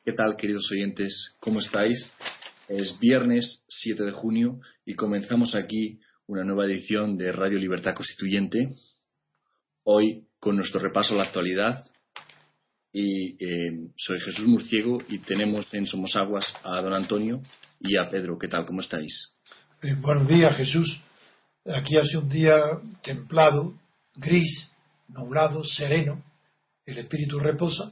¿Qué tal, queridos oyentes? ¿Cómo estáis? Es viernes 7 de junio y comenzamos aquí una nueva edición de Radio Libertad Constituyente. Hoy con nuestro repaso a la actualidad. Y soy Jesús Murciego y tenemos en Somosaguas a don Antonio y a Pedro. ¿Qué tal? ¿Cómo estáis? Buenos días, Jesús. Aquí hace un día templado, gris, nublado, sereno. El espíritu reposa.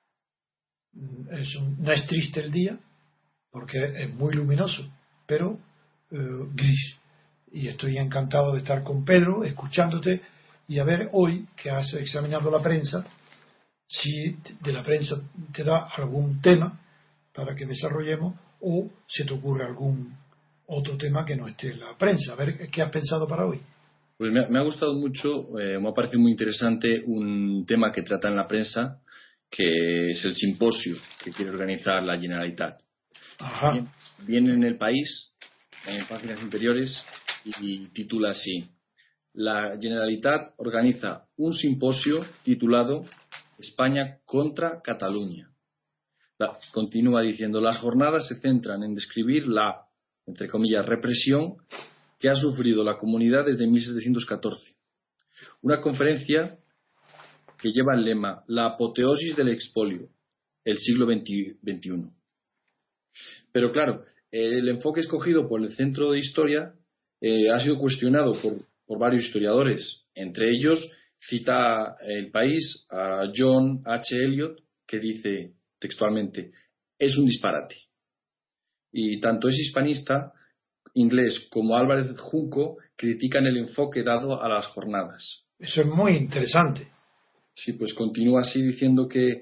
No es triste el día, porque es muy luminoso, pero gris. Y estoy encantado de estar con Pedro, escuchándote, y a ver hoy, que has examinado la prensa, si de la prensa te da algún tema para que desarrollemos, o se te ocurre algún otro tema que no esté en la prensa. A ver, ¿qué has pensado para hoy? Pues me ha gustado mucho, me ha parecido muy interesante un tema que trata en la prensa, que es el simposio que quiere organizar la Generalitat. Ajá. Viene en El País, en páginas interiores, y titula así: la Generalitat organiza un simposio titulado España contra Cataluña. Continúa diciendo: las jornadas se centran en describir la, entre comillas, represión que ha sufrido la comunidad desde 1714. Una conferencia que lleva el lema La apoteosis del expolio, el siglo XXI. Pero claro, el enfoque escogido por el Centro de Historia ha sido cuestionado por varios historiadores. Entre ellos cita El País a John H. Elliot, que dice textualmente: es un disparate. Y tanto es hispanista inglés como Álvarez Junco critican el enfoque dado a las jornadas. Eso es muy interesante. Sí, pues continúa así diciendo que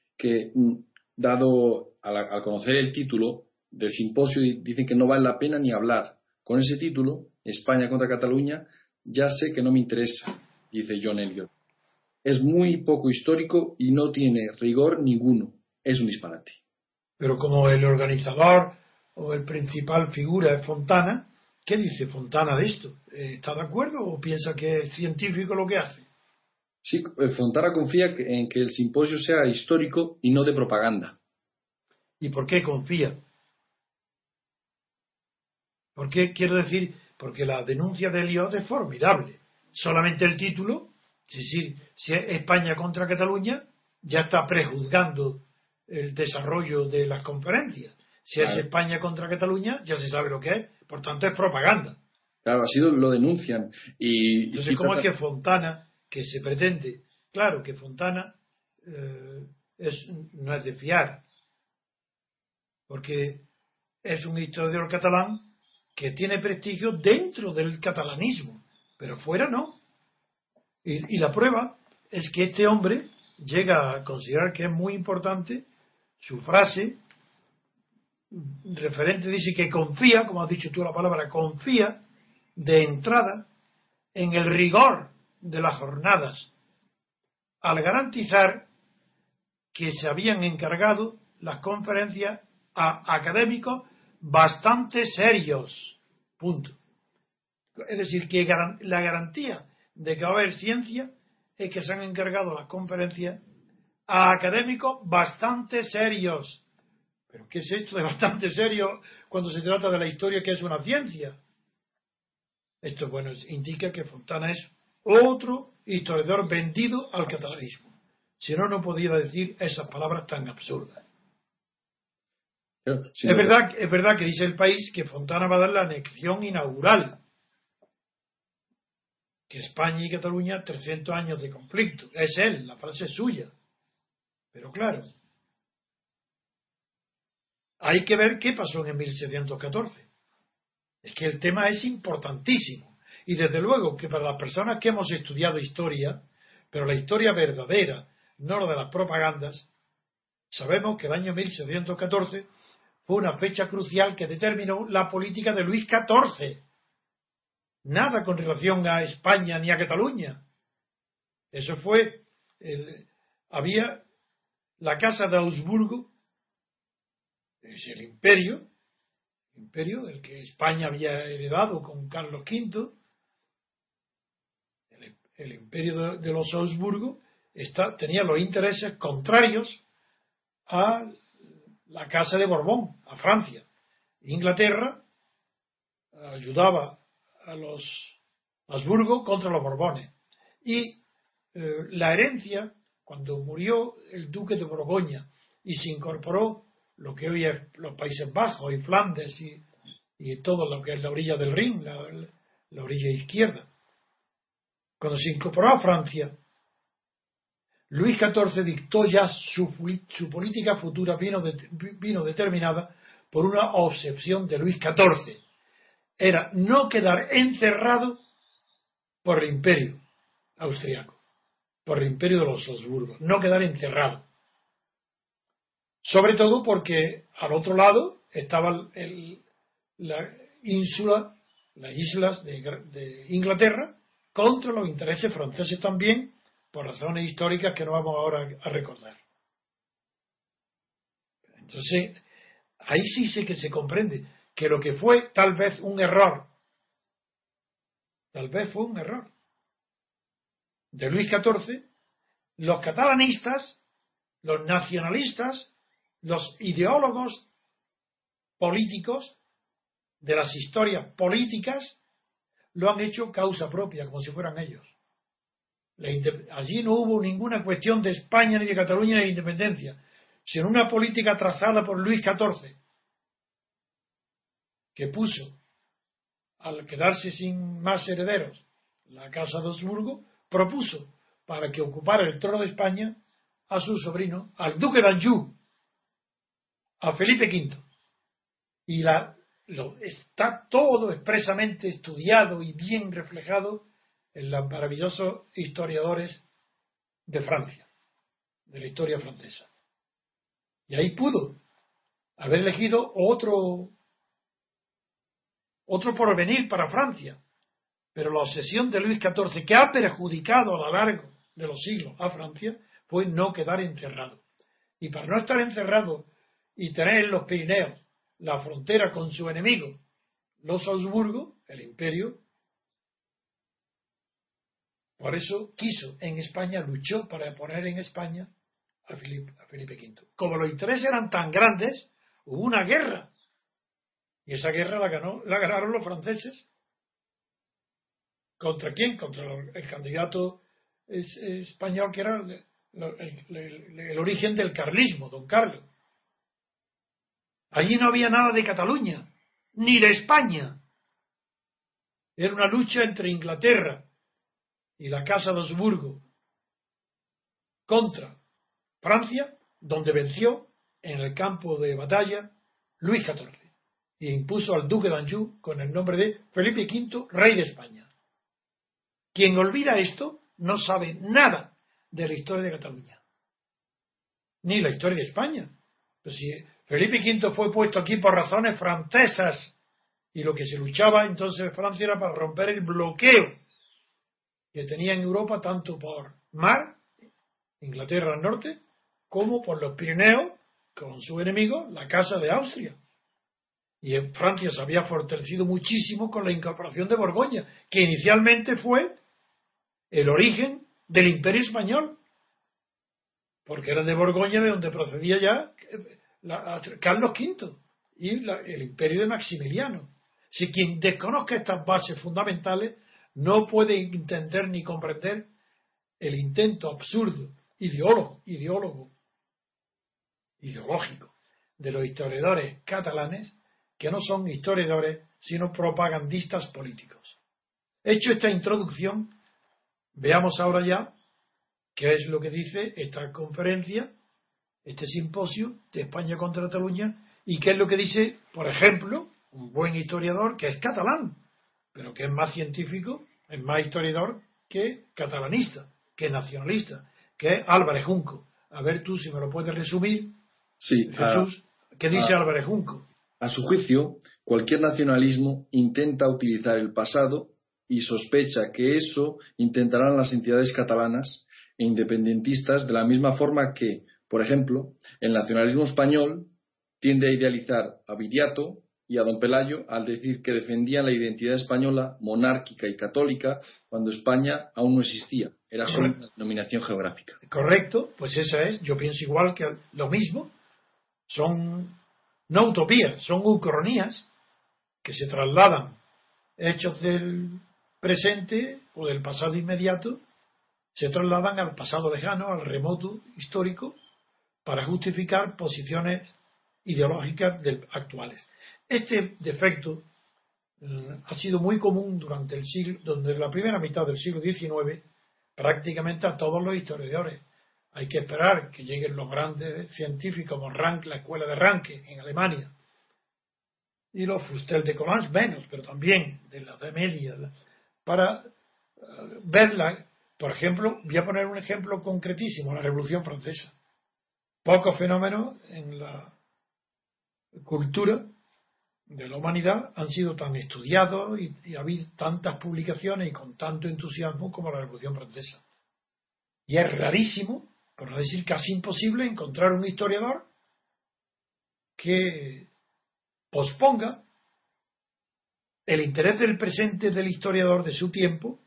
dado al conocer el título del simposio, dicen que no vale la pena ni hablar. Con ese título, España contra Cataluña, ya sé que no me interesa, dice John Elliot. Es muy poco histórico y no tiene rigor ninguno. Es un disparate. Pero como el organizador o el principal figura es Fontana, ¿qué dice Fontana de esto? ¿Está de acuerdo o piensa que es científico lo que hace? Sí, Fontana confía en que el simposio sea histórico y no de propaganda. ¿Y por qué confía? ¿Por qué? Quiero decir, porque la denuncia de Elliot es formidable. Solamente el título, es decir, si es España contra Cataluña, ya está prejuzgando el desarrollo de las conferencias. Si Claro. es España contra Cataluña, ya se sabe lo que es. Por tanto, es propaganda. Claro, así lo denuncian. Entonces, ¿cómo es que Fontana, que se pretende? Claro que Fontana no es de fiar, porque es un historiador catalán que tiene prestigio dentro del catalanismo, pero fuera no. Y la prueba es que este hombre llega a considerar que es muy importante su frase referente, dice que confía, como has dicho tú la palabra, confía de entrada en el rigor de las jornadas, al garantizar que se habían encargado las conferencias a académicos bastante serios. Punto. Es decir, que la garantía de que va a haber ciencia es que se han encargado las conferencias a académicos bastante serios. ¿Pero qué es esto de bastante serio cuando se trata de la historia, que es una ciencia? Esto, bueno, indica que Fontana es otro historiador vendido al catalanismo. Si no, no podía decir esas palabras tan absurdas. Sí, es verdad que dice El País que Fontana va a dar la anexión inaugural, que España y Cataluña 300 años de conflicto. Es él, la frase es suya. Pero claro, hay que ver qué pasó en 1714. Es que el tema es importantísimo. Y desde luego que para las personas que hemos estudiado historia, pero la historia verdadera, no la de las propagandas, sabemos que el año 1714 fue una fecha crucial que determinó la política de Luis XIV. Nada con relación a España ni a Cataluña. Eso fue, había la Casa de Augsburgo, es el imperio del que España había heredado con Carlos V. El imperio de los Augsburgo tenía los intereses contrarios a la Casa de Borbón a Francia. Inglaterra ayudaba a los Habsburgo contra los Borbones. Y la herencia, cuando murió el duque de Borgoña y se incorporó lo que hoy es los Países Bajos y Flandes y todo lo que es la orilla del Rin, la orilla izquierda, cuando se incorporó a Francia, Luis XIV dictó ya su política futura, vino determinada por una obsesión de Luis XIV. Era no quedar encerrado por el imperio austriaco, por el imperio de los Habsburgo, no quedar encerrado. Sobre todo porque al otro lado estaba las islas de Inglaterra, contra los intereses franceses también, por razones históricas que no vamos ahora a recordar. Entonces, ahí sí sé que se comprende que lo que fue tal vez un error, de Luis XIV, los catalanistas, los nacionalistas, los ideólogos políticos de las historias políticas lo han hecho causa propia, como si fueran ellos. Allí no hubo ninguna cuestión de España ni de Cataluña ni de independencia, sino una política trazada por Luis XIV, que puso, al quedarse sin más herederos, la Casa de Habsburgo, propuso para que ocupara el trono de España a su sobrino, al duque de Anjou, a Felipe V. Y está todo expresamente estudiado y bien reflejado en los maravillosos historiadores de Francia, de la historia francesa. Y ahí pudo haber elegido otro porvenir para Francia, pero la obsesión de Luis XIV, que ha perjudicado a lo largo de los siglos a Francia, fue no quedar encerrado. Y para no estar encerrado y tener en los Pirineos la frontera con su enemigo, los Habsburgo, el imperio, por eso quiso en España, luchó para poner en España a Felipe V. Como los intereses eran tan grandes, hubo una guerra. Y esa guerra la ganaron los franceses. ¿Contra quién? Contra el candidato español que era el origen del carlismo, don Carlos. Allí no había nada de Cataluña, ni de España. Era una lucha entre Inglaterra y la Casa de Habsburgo contra Francia, donde venció en el campo de batalla Luis XIV y impuso al duque de Anjou con el nombre de Felipe V, rey de España. Quien olvida esto no sabe nada de la historia de Cataluña, ni la historia de España. Pues si Felipe V fue puesto aquí por razones francesas y lo que se luchaba entonces en Francia era para romper el bloqueo que tenía en Europa tanto por mar, Inglaterra al norte, como por los Pirineos, con su enemigo, la Casa de Austria. Y en Francia se había fortalecido muchísimo con la incorporación de Borgoña, que inicialmente fue el origen del Imperio Español, porque era de Borgoña de donde procedía ya Carlos V y el Imperio de Maximiliano. Si quien desconozca estas bases fundamentales no puede entender ni comprender el intento absurdo, ideológico de los historiadores catalanes, que no son historiadores sino propagandistas políticos. Hecho esta introducción, veamos ahora ya qué es lo que dice esta conferencia, este simposio de España contra Cataluña, y qué es lo que dice, por ejemplo, un buen historiador que es catalán, pero que es más científico, es más historiador que catalanista, que nacionalista, que es Álvarez Junco. A ver tú si me lo puedes resumir, sí, Jesús, ¿qué dice Álvarez Junco? A su juicio, cualquier nacionalismo intenta utilizar el pasado y sospecha que eso intentarán las entidades catalanas e independentistas de la misma forma que, por ejemplo, el nacionalismo español tiende a idealizar a Viriato y a don Pelayo al decir que defendían la identidad española monárquica y católica cuando España aún no existía, era solo una denominación geográfica. Correcto, pues esa es, yo pienso igual que lo mismo, Son no utopías, son ucronías que se trasladan hechos del presente o del pasado inmediato, se trasladan al pasado lejano, al remoto histórico, para justificar posiciones ideológicas actuales. Este defecto ha sido muy común durante la primera mitad del siglo XIX, prácticamente a todos los historiadores. Hay que esperar que lleguen los grandes científicos como Ranke, la escuela de Ranke en Alemania, y los Fustel de Collage menos, pero también de la de Media, para verla. Por ejemplo, voy a poner un ejemplo concretísimo, la Revolución Francesa. Pocos fenómenos en la cultura de la humanidad han sido tan estudiados y ha habido tantas publicaciones y con tanto entusiasmo como la Revolución Francesa. Y es rarísimo, por no decir casi imposible, encontrar un historiador que posponga el interés del presente del historiador de su tiempo,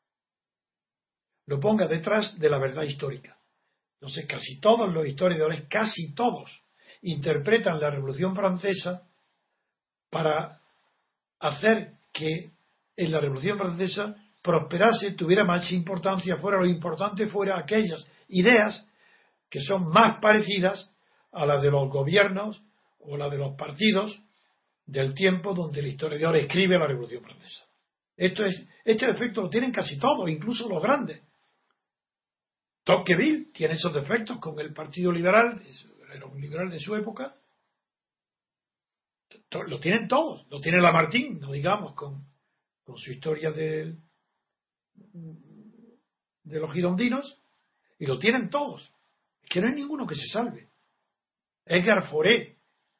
lo ponga detrás de la verdad histórica. Entonces, casi todos los historiadores, casi todos, interpretan la Revolución Francesa para hacer que en la Revolución Francesa prosperase, tuviera más importancia, lo importante fuera aquellas ideas que son más parecidas a las de los gobiernos o las de los partidos del tiempo donde el historiador escribe la Revolución Francesa. Este defecto lo tienen casi todos, incluso los grandes. Tocqueville tiene esos defectos con el Partido Liberal, era un liberal de su época. Lo tienen todos, lo tiene Lamartine, no digamos, con su historia de los girondinos, y lo tienen todos. Es que no hay ninguno que se salve. Edgar Fauré,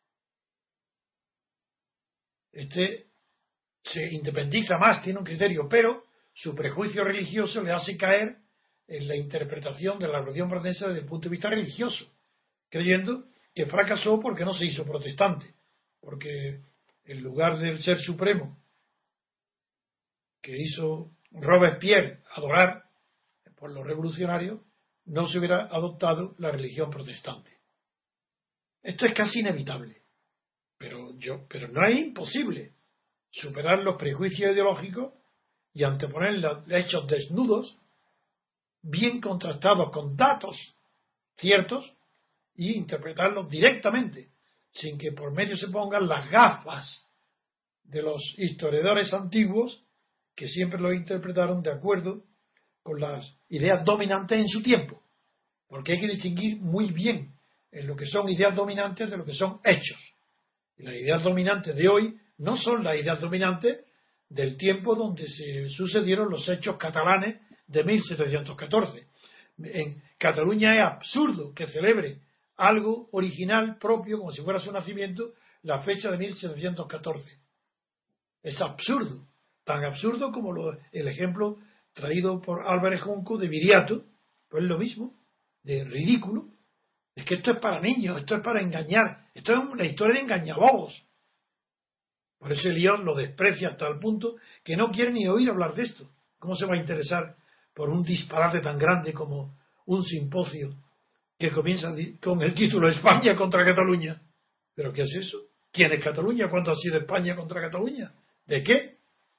se independiza más, tiene un criterio, pero su prejuicio religioso le hace caer en la interpretación de la Revolución Francesa desde el punto de vista religioso, creyendo que fracasó porque no se hizo protestante, porque en lugar del ser supremo que hizo Robespierre adorar por los revolucionarios, no se hubiera adoptado la religión protestante. Esto es casi inevitable, pero no es imposible superar los prejuicios ideológicos y anteponer los hechos desnudos, bien contrastados con datos ciertos, y interpretarlos directamente, sin que por medio se pongan las gafas de los historiadores antiguos que siempre lo interpretaron de acuerdo con las ideas dominantes en su tiempo, porque hay que distinguir muy bien en lo que son ideas dominantes de lo que son hechos. Y las ideas dominantes de hoy no son las ideas dominantes del tiempo donde se sucedieron los hechos catalanes de 1714. En Cataluña es absurdo que celebre algo original propio, como si fuera su nacimiento, la fecha de 1714. Es absurdo, tan absurdo como el ejemplo traído por Álvarez Junco de Viriato, pues es lo mismo, de ridículo. Es que esto es para niños, esto es para engañar, esto es una historia de engañabobos. Por eso Eliot lo desprecia hasta el punto que no quiere ni oír hablar de esto. ¿Cómo se va a interesar por un disparate tan grande como un simposio que comienza con el título España contra Cataluña? ¿Pero qué es eso? ¿Quién es Cataluña? ¿Cuánto ha sido España contra Cataluña? ¿De qué?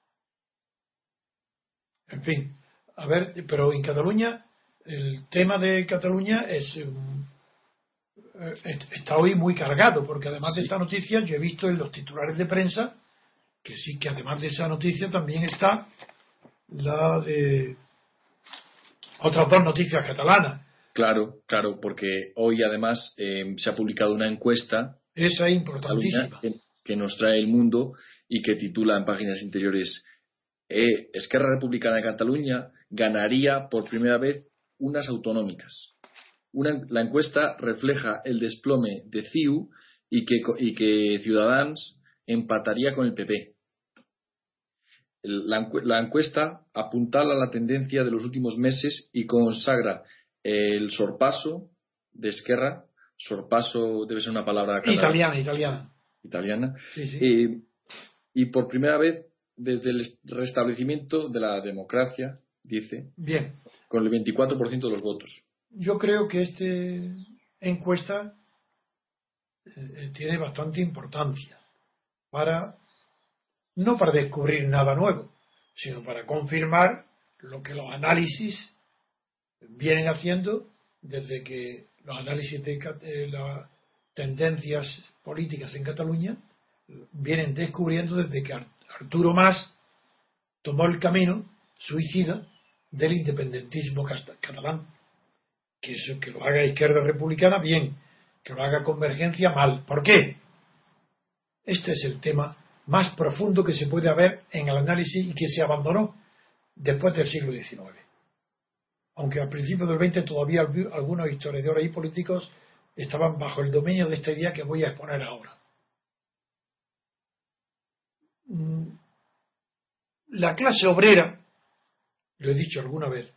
En fin, a ver, pero en Cataluña, el tema de Cataluña está hoy muy cargado, porque además de esta noticia, yo he visto en los titulares de prensa que sí, que además de esa noticia también está la de otras dos noticias catalanas. Claro, porque hoy además se ha publicado una encuesta. Esa es importantísima. Que nos trae El Mundo y que titula en páginas interiores: Esquerra Republicana de Cataluña ganaría por primera vez unas autonómicas. La encuesta refleja el desplome de CiU y que Ciudadanos empataría con el PP. La encuesta apuntala la tendencia de los últimos meses y consagra el sorpaso de Esquerra. Sorpaso debe ser una palabra italiana. Sí. Y por primera vez desde el restablecimiento de la democracia, dice, bien, con el 24% de los votos. Yo creo que esta encuesta tiene bastante importancia no para descubrir nada nuevo, sino para confirmar lo que los análisis vienen haciendo desde que los análisis de las tendencias políticas en Cataluña vienen descubriendo desde que Arturo Mas tomó el camino suicida del independentismo catalán. Que eso, que lo haga Izquierda Republicana, bien; que lo haga Convergencia, mal. ¿Por qué? Este es el tema más profundo que se puede haber en el análisis y que se abandonó después del siglo XIX. Aunque al principio del XX todavía algunos historiadores y políticos estaban bajo el dominio de esta idea que voy a exponer ahora. La clase obrera, lo he dicho alguna vez,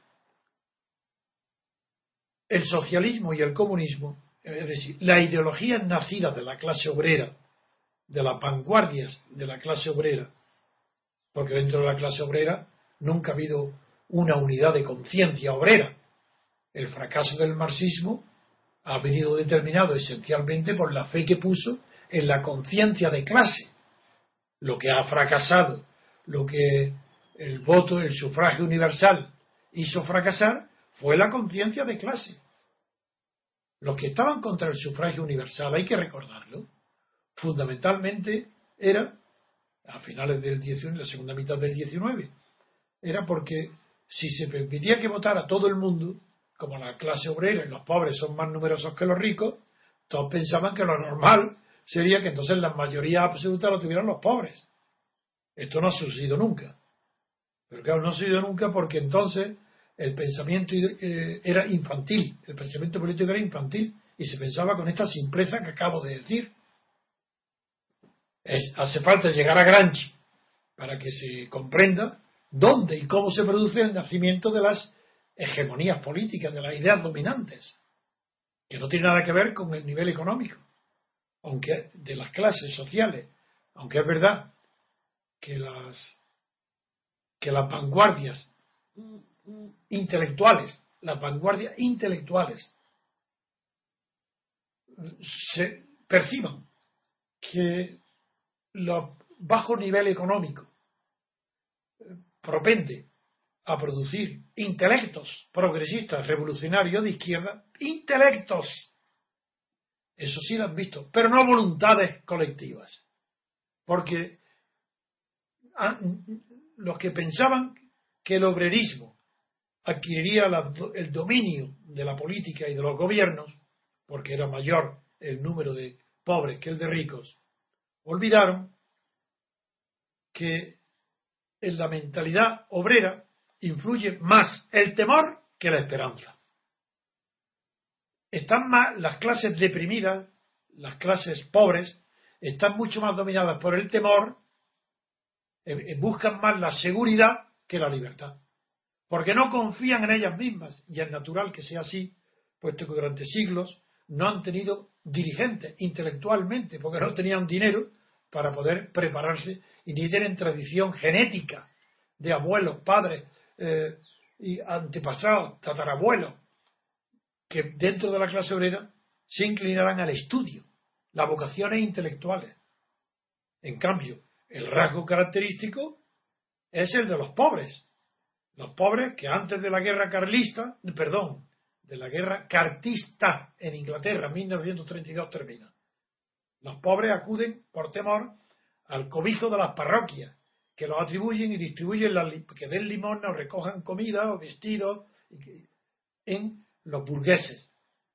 el socialismo y el comunismo, es decir, la ideología nacida de la clase obrera, de las vanguardias de la clase obrera, porque dentro de la clase obrera nunca ha habido una unidad de conciencia obrera. El fracaso del marxismo ha venido determinado esencialmente por la fe que puso en la conciencia de clase. Lo que ha fracasado, lo que el voto, el sufragio universal hizo fracasar, fue la conciencia de clase. Los que estaban contra el sufragio universal, hay que recordarlo, fundamentalmente era, a finales del 19, la segunda mitad del 19, era porque si se permitía que votara todo el mundo, como la clase obrera y los pobres son más numerosos que los ricos, todos pensaban que lo normal sería que entonces la mayoría absoluta lo tuvieran los pobres. Esto no ha sucedido nunca. Pero claro, no ha sucedido nunca porque entonces el pensamiento era infantil, el pensamiento político era infantil y se pensaba con esta simpleza que acabo de decir. Hace falta llegar a Gramsci para que se comprenda dónde y cómo se produce el nacimiento de las hegemonías políticas, de las ideas dominantes, que no tiene nada que ver con el nivel económico, aunque de las clases sociales, aunque es verdad que las vanguardias intelectuales, se perciban que los bajo nivel económico propende a producir intelectos progresistas, revolucionarios de izquierda, intelectos, eso sí lo han visto, pero no voluntades colectivas, porque los que pensaban que el obrerismo adquiriría el dominio de la política y de los gobiernos, porque era mayor el número de pobres que el de ricos, olvidaron que en la mentalidad obrera influye más el temor que la esperanza. Están más las clases deprimidas, las clases pobres, están mucho más dominadas por el temor, buscan más la seguridad que la libertad, porque no confían en ellas mismas, y es natural que sea así, puesto que durante siglos no han tenido dirigentes intelectualmente, porque no tenían dinero para poder prepararse y ni tienen tradición genética de abuelos, padres y antepasados, tatarabuelos, que dentro de la clase obrera se inclinaran al estudio, las vocaciones intelectuales. En cambio, el rasgo característico es el de los pobres que antes de la guerra de la guerra cartista en Inglaterra, 1932 termina. Los pobres acuden por temor al cobijo de las parroquias, que los atribuyen y distribuyen, que den limosna o recojan comida o vestidos en los burgueses.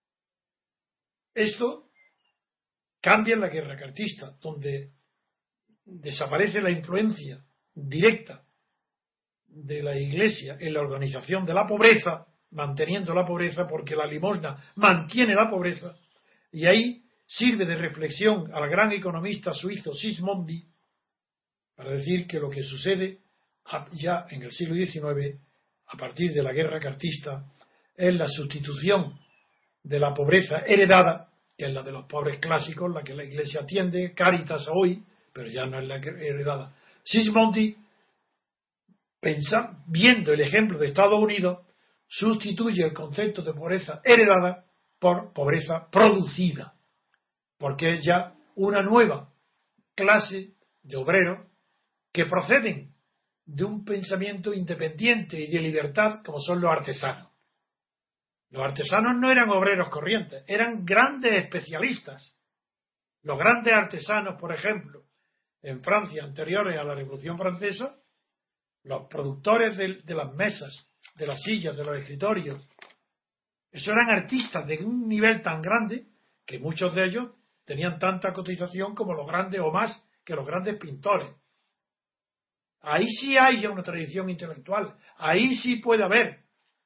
Esto cambia en la guerra cartista, donde desaparece la influencia directa de la Iglesia en la organización de la pobreza, manteniendo la pobreza, porque la limosna mantiene la pobreza, y ahí sirve de reflexión al gran economista suizo Sismondi para decir que lo que sucede ya en el siglo XIX, a partir de la guerra cartista, es la sustitución de la pobreza heredada, que es la de los pobres clásicos, la que la Iglesia atiende, Cáritas hoy, pero ya no es la heredada. Sismondi, viendo el ejemplo de Estados Unidos, sustituye el concepto de pobreza heredada por pobreza producida. porque es ya una nueva clase de obreros que proceden de un pensamiento independiente y de libertad, como son los artesanos. Los artesanos no eran obreros corrientes, eran grandes especialistas. Los grandes artesanos, por ejemplo, en Francia, anteriores a la Revolución Francesa, los productores de las mesas, de las sillas, de los escritorios, esos eran artistas de un nivel tan grande que muchos de ellos tenían tanta cotización como los grandes o más que los grandes pintores. Ahí sí hay ya una tradición intelectual, ahí sí puede haber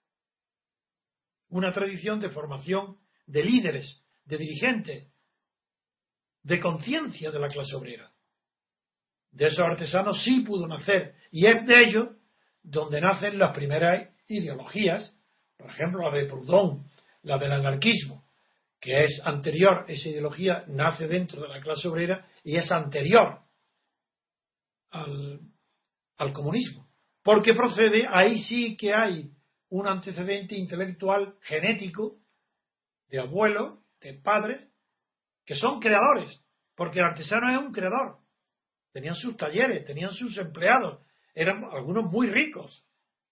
una tradición de formación de líderes, de dirigentes, de conciencia de la clase obrera. De esos artesanos sí pudo nacer, y es de ellos donde nacen las primeras ideologías, por ejemplo la de Proudhon, la del anarquismo, que es anterior, esa ideología nace dentro de la clase obrera y es anterior al comunismo, porque procede, ahí sí que hay un antecedente intelectual genético de abuelos, de padres, que son creadores, porque el artesano es un creador. Tenían sus talleres, tenían sus empleados, eran algunos muy ricos.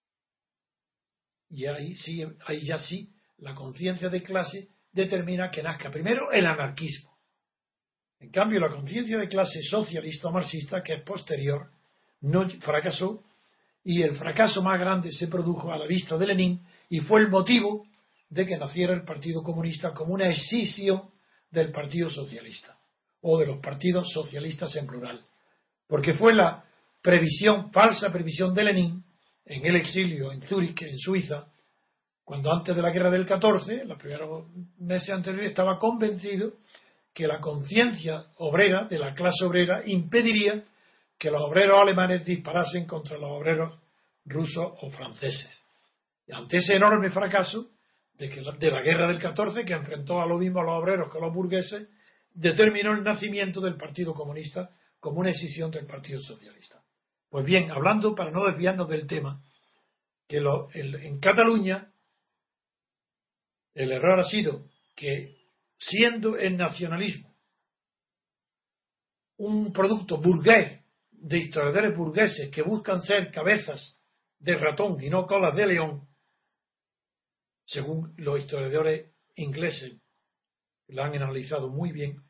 Y ahí sí, ahí ya sí, la conciencia de clase determina que nazca primero el anarquismo. En cambio, la conciencia de clase socialista o marxista, que es posterior, no fracasó, y el fracaso más grande se produjo a la vista de Lenin y fue el motivo de que naciera el Partido Comunista como una escisión del Partido Socialista o de los partidos socialistas en plural, porque fue la previsión, falsa previsión de Lenin en el exilio en Zúrich, en Suiza, cuando antes de la guerra del 14, los primeros meses anteriores, estaba convencido que la conciencia obrera, de la clase obrera, impediría que los obreros alemanes disparasen contra los obreros rusos o franceses. Y ante ese enorme fracaso de la guerra del 14, que enfrentó a lo mismo a los obreros que a los burgueses, determinó el nacimiento del Partido Comunista como una escisión del Partido Socialista. Pues bien, hablando, para no desviarnos del tema, que en Cataluña el error ha sido que, siendo el nacionalismo un producto burgués, de historiadores burgueses que buscan ser cabezas de ratón y no colas de león, según los historiadores ingleses lo han analizado muy bien,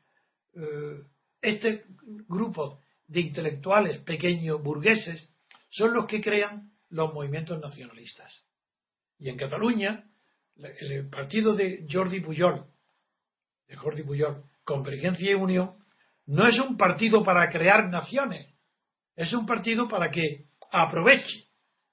este grupo de intelectuales pequeños burgueses son los que crean los movimientos nacionalistas. Y en Cataluña, el partido de Jordi Pujol, Convergencia y Unión, no es un partido para crear naciones, es un partido para que aproveche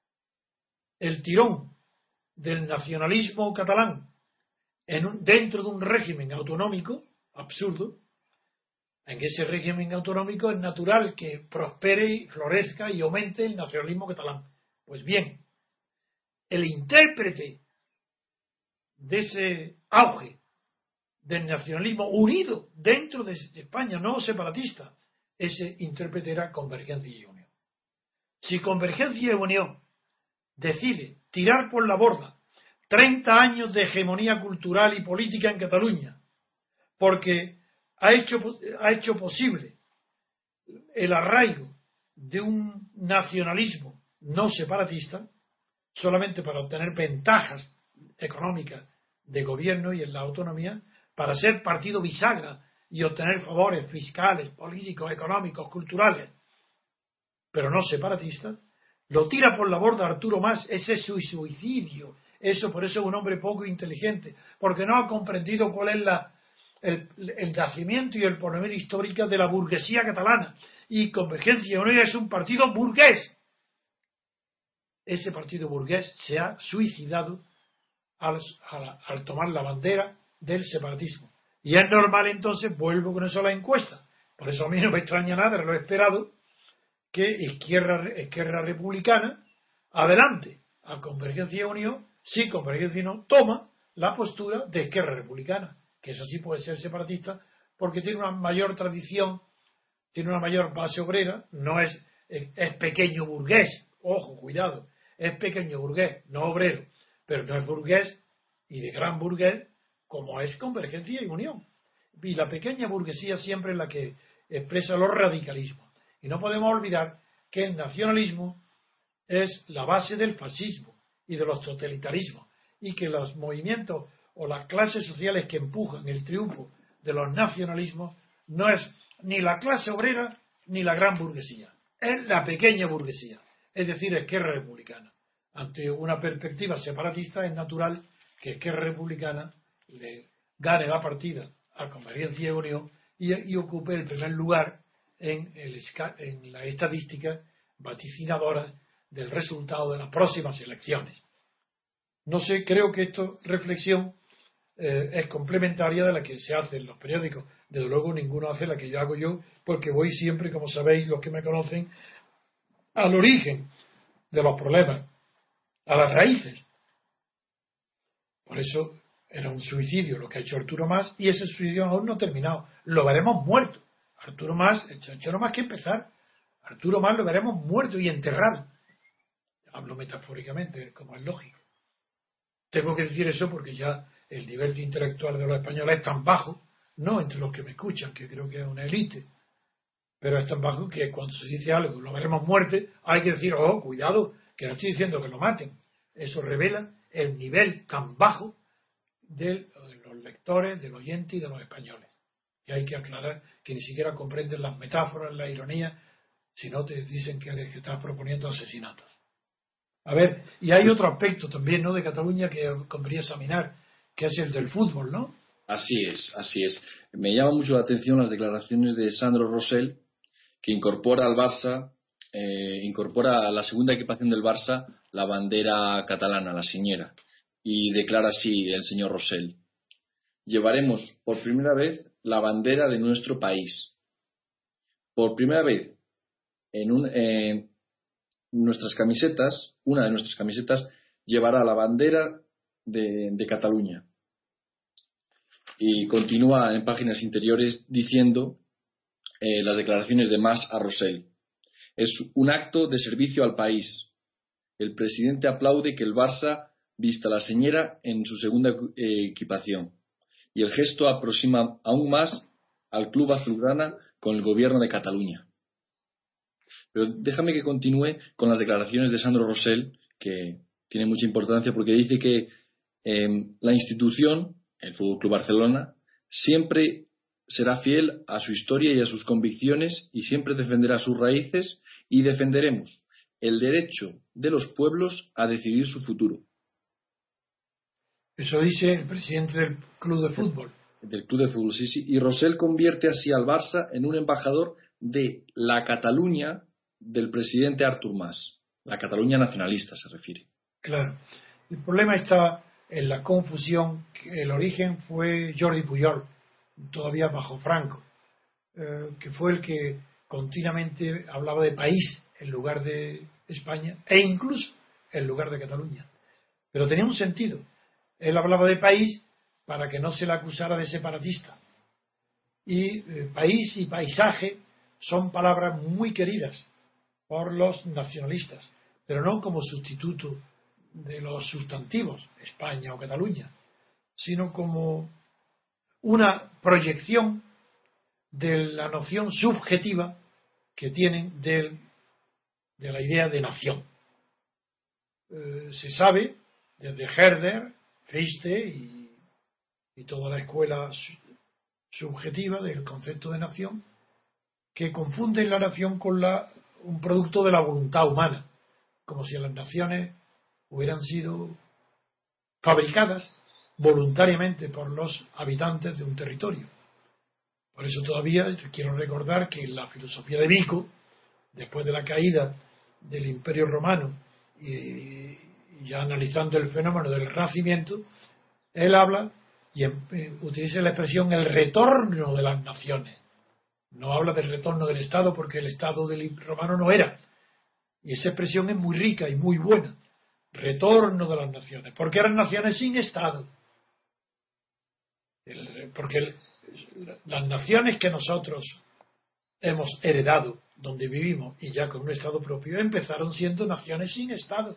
el tirón del nacionalismo catalán dentro de un régimen autonómico absurdo. En ese régimen autonómico es natural que prospere y florezca y aumente el nacionalismo catalán. Pues bien, el intérprete de ese auge del nacionalismo unido dentro de España, no separatista, ese intérprete era Convergencia y Unión. Si Convergencia y Unión decide tirar por la borda 30 años de hegemonía cultural y política en Cataluña, porque ha hecho posible el arraigo de un nacionalismo no separatista, solamente para obtener ventajas económicas de gobierno y en la autonomía, para ser partido bisagra y obtener favores fiscales, políticos, económicos, culturales, pero no separatistas, lo tira por la borda Arturo Mas. Ese es su suicidio. Por eso es un hombre poco inteligente, porque no ha comprendido cuál es el nacimiento y el porvenir histórico de la burguesía catalana. Y Convergencia y Unión es un partido burgués. Ese partido burgués se ha suicidado al tomar la bandera del separatismo. Y es normal, entonces, vuelvo con eso a la encuesta. Por eso a mí no me extraña nada, lo he esperado, que Esquerra Republicana adelante a Convergencia y Unión, si Convergencia y Unión toma la postura de Esquerra Republicana, que eso sí puede ser separatista, porque tiene una mayor tradición, tiene una mayor base obrera, no es pequeño burgués, ojo, cuidado, es pequeño burgués, no obrero, pero no es burgués y de gran burgués como es Convergencia y Unión. y la pequeña burguesía siempre es la que expresa los radicalismos. Y no podemos olvidar que el nacionalismo es la base del fascismo y de los totalitarismos, y que los movimientos o las clases sociales que empujan el triunfo de los nacionalismos no es ni la clase obrera ni la gran burguesía, es la pequeña burguesía, es decir, Esquerra Republicana. Ante una perspectiva separatista es natural que Esquerra Republicana le gane la partida a Convergencia y Unión y ocupe el primer lugar en la estadística vaticinadora del resultado de las próximas elecciones. No sé, creo que esta reflexión es complementaria de la que se hace en los periódicos. Desde luego ninguno hace la que yo hago yo, porque voy siempre, como sabéis los que me conocen, al origen de los problemas, a las raíces. Por eso era un suicidio lo que ha hecho Arturo Mas, y ese suicidio aún no ha terminado. Lo veremos muerto. Arturo Mas ha hecho no más que empezar. Arturo Mas lo veremos muerto y enterrado. Hablo metafóricamente, como es lógico. Tengo que decir eso porque ya el nivel de intelectual de los españoles es tan bajo, no entre los que me escuchan, que creo que es una élite, pero es tan bajo que cuando se dice algo, lo veremos muerte, hay que decir, oh, cuidado, que no estoy diciendo que lo maten. Eso revela el nivel tan bajo de los lectores, del oyente y de los españoles. Y hay que aclarar que ni siquiera comprenden las metáforas, la ironía, si no te dicen que estás proponiendo asesinatos. A ver, y hay otro aspecto también, ¿no?, de Cataluña que convenía examinar, que es el del fútbol, ¿no? Así es, así es. Me llama mucho la atención las declaraciones de Sandro Rosell, que incorpora al Barça, incorpora a la segunda equipación del Barça la bandera catalana, la señera, y declara así el señor Rosell: llevaremos por primera vez la bandera de nuestro país. Por primera vez en nuestras camisetas, una de nuestras camisetas llevará la bandera de Cataluña. Y continúa en páginas interiores diciendo las declaraciones de Mas a Rosell: es un acto de servicio al país. El presidente aplaude que el Barça vista la señera en su segunda equipación, y el gesto aproxima aún más al club azulgrana con el gobierno de Cataluña. Pero déjame que continúe con las declaraciones de Sandro Rosell, que tiene mucha importancia, porque dice que la institución, el Fútbol Club Barcelona, siempre será fiel a su historia y a sus convicciones, y siempre defenderá sus raíces, y defenderemos el derecho de los pueblos a decidir su futuro. Eso dice el presidente del club de fútbol. Del club de fútbol, sí, sí. Y Rosell convierte así al Barça en un embajador de la Cataluña del presidente Artur Mas. La Cataluña nacionalista se refiere. Claro. El problema está en la confusión, que el origen fue Jordi Pujol, todavía bajo Franco, que fue el que continuamente hablaba de país en lugar de España, e incluso en lugar de Cataluña. Pero tenía un sentido. Él hablaba de país para que no se le acusara de separatista. Y país y paisaje son palabras muy queridas por los nacionalistas, pero no como sustituto de los sustantivos, España o Cataluña, sino como una proyección de la noción subjetiva que tienen de la idea de nación. Se sabe desde Herder, Fichte y toda la escuela subjetiva del concepto de nación, que confunden la nación con un producto de la voluntad humana, como si las naciones hubieran sido fabricadas voluntariamente por los habitantes de un territorio. Por eso todavía quiero recordar que en la filosofía de Vico, después de la caída del Imperio Romano y ya analizando el fenómeno del Renacimiento, él habla y utiliza la expresión el retorno de las naciones. No habla del retorno del Estado, porque el Estado del romano no era. Y esa expresión es muy rica y muy buena. Retorno de las naciones. ¿Por qué eran naciones sin Estado? Porque las naciones que nosotros hemos heredado, donde vivimos y ya con un Estado propio, empezaron siendo naciones sin Estado.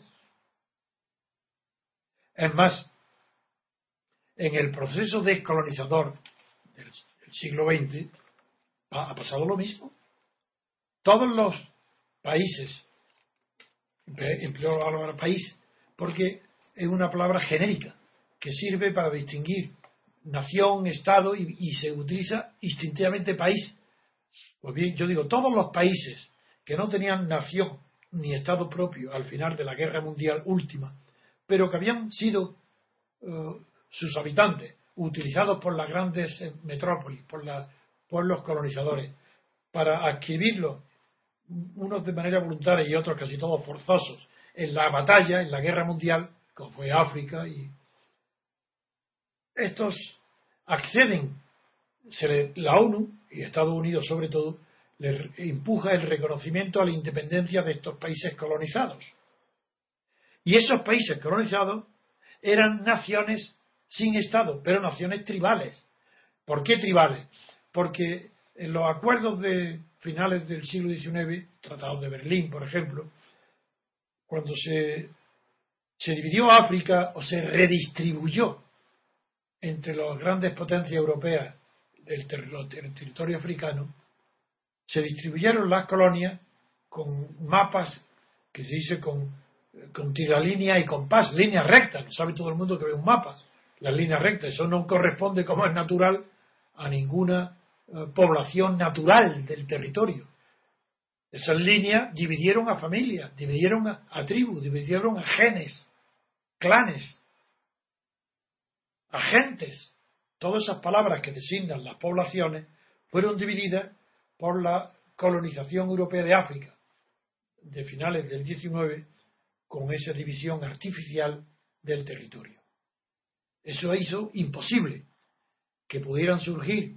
Es más, en el proceso descolonizador del siglo XX ha pasado lo mismo. Todos los países, empleo la palabra país porque es una palabra genérica que sirve para distinguir nación, estado y se utiliza instintivamente país. Pues bien, yo digo, todos los países que no tenían nación ni estado propio al final de la Guerra Mundial última, pero que habían sido sus habitantes utilizados por las grandes metrópolis, por los colonizadores, para adquirirlos, unos de manera voluntaria y otros casi todos forzosos, en la batalla, en la Guerra Mundial, como fue África, y estos acceden, la ONU y Estados Unidos sobre todo, le empuja el reconocimiento a la independencia de estos países colonizados. Y esos países colonizados eran naciones sin Estado, pero naciones tribales. ¿Por qué tribales? Porque en los acuerdos de finales del siglo XIX, tratados de Berlín, por ejemplo, cuando se dividió África o se redistribuyó entre las grandes potencias europeas el territorio africano, se distribuyeron las colonias con mapas que se dice con tiralínea y compás, líneas rectas. Lo sabe todo el mundo que ve un mapa, las líneas rectas. Eso no corresponde, como es natural, a ninguna población natural del territorio. Esas líneas dividieron a familias, dividieron a tribus, dividieron a genes, clanes, agentes. Todas esas palabras que designan las poblaciones fueron divididas por la colonización europea de África de finales del XIX, con esa división artificial del territorio. Eso hizo imposible que pudieran surgir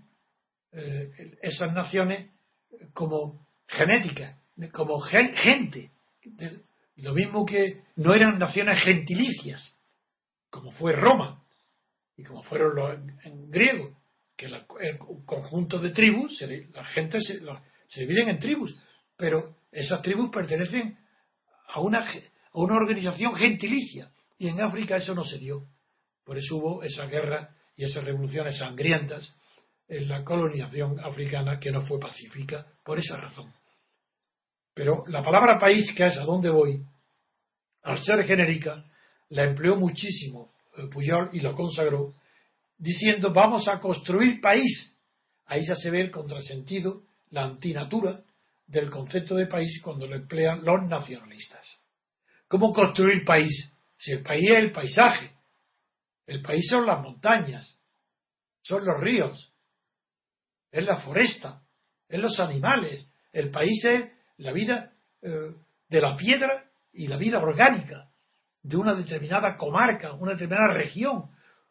esas naciones como genéticas, como gente. Lo mismo que no eran naciones gentilicias, como fue Roma y como fueron los en griego, que el conjunto de tribus, la gente se dividen en tribus, pero esas tribus pertenecen a una organización gentilicia, y en África eso no se dio. Por eso hubo esa guerra y esas revoluciones sangrientas en la colonización africana, que no fue pacífica por esa razón. Pero la palabra país, que es a donde voy, al ser genérica, la empleó muchísimo Pujol y lo consagró, diciendo vamos a construir país. Ahí ya se ve el contrasentido, la antinatura del concepto de país cuando lo emplean los nacionalistas. ¿Cómo construir país? Si el país es el paisaje, el país son las montañas, son los ríos, es la foresta, es los animales, el país es la vida de la piedra y la vida orgánica de una determinada comarca, una determinada región,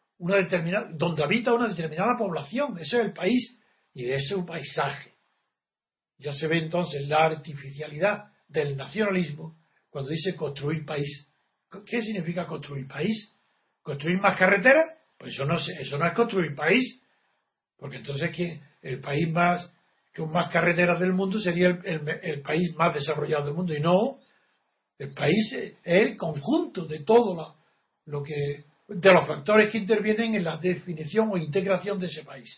donde habita una determinada población. Ese es el país y ese es un paisaje. Ya se ve entonces la artificialidad del nacionalismo cuando dice construir país. ¿Qué significa construir país? ¿Construir más carreteras? Pues eso no es construir país, porque entonces el país con más carreteras del mundo sería el país más desarrollado del mundo, y no. El país es el conjunto de todo de los factores que intervienen en la definición o integración de ese país.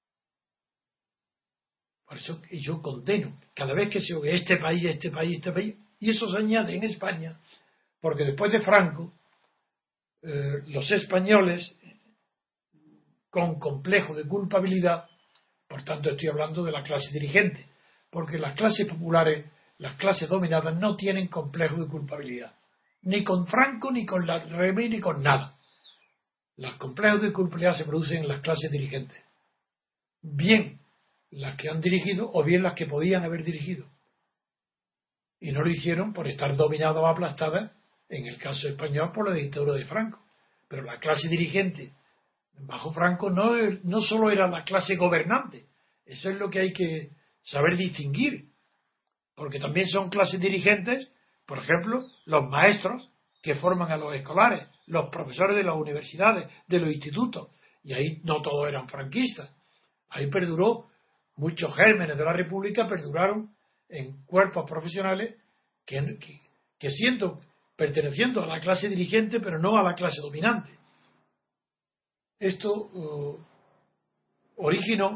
Por eso yo condeno cada vez que se oye este país, y eso se añade en España, porque después de Franco, los españoles, con complejo de culpabilidad, por tanto estoy hablando de la clase dirigente, porque las clases populares, las clases dominadas no tienen complejo de culpabilidad, ni con Franco, ni con la Remey, ni con nada. Los complejos de culpabilidad se producen en las clases dirigentes, bien las que han dirigido o bien las que podían haber dirigido, y no lo hicieron por estar dominadas o aplastadas, en el caso español, por la dictadura de Franco. Pero la clase dirigente bajo Franco no solo era la clase gobernante, eso es lo que hay que saber distinguir, porque también son clases dirigentes, por ejemplo, los maestros que forman a los escolares, los profesores de las universidades, de los institutos, y ahí no todos eran franquistas. Ahí perduró, muchos gérmenes de la República perduraron en cuerpos profesionales que perteneciendo a la clase dirigente, pero no a la clase dominante. Esto originó